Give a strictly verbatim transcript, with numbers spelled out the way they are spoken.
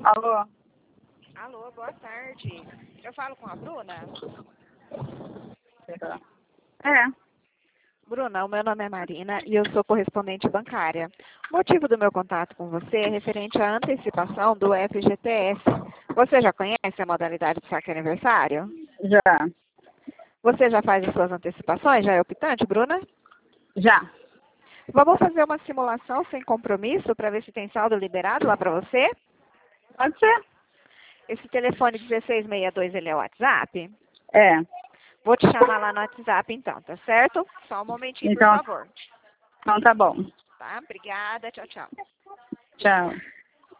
Alô? Alô, boa tarde. Eu falo com a Bruna? É. Bruna, o meu nome é Marina e eu sou correspondente bancária. O motivo do meu contato com você é referente à antecipação do F G T S. Você já conhece a modalidade de saque aniversário? Já. Você já faz as suas antecipações? Já é optante, Bruna? Já. Vamos fazer uma simulação sem compromisso para ver se tem saldo liberado lá para você? Pode ser? Esse telefone dezesseis sessenta e dois, ele é o WhatsApp? É. Vou te chamar lá no WhatsApp então, tá certo? Só um momentinho, por Então, favor. então tá bom. Tá? Obrigada. Tchau, tchau. Tchau.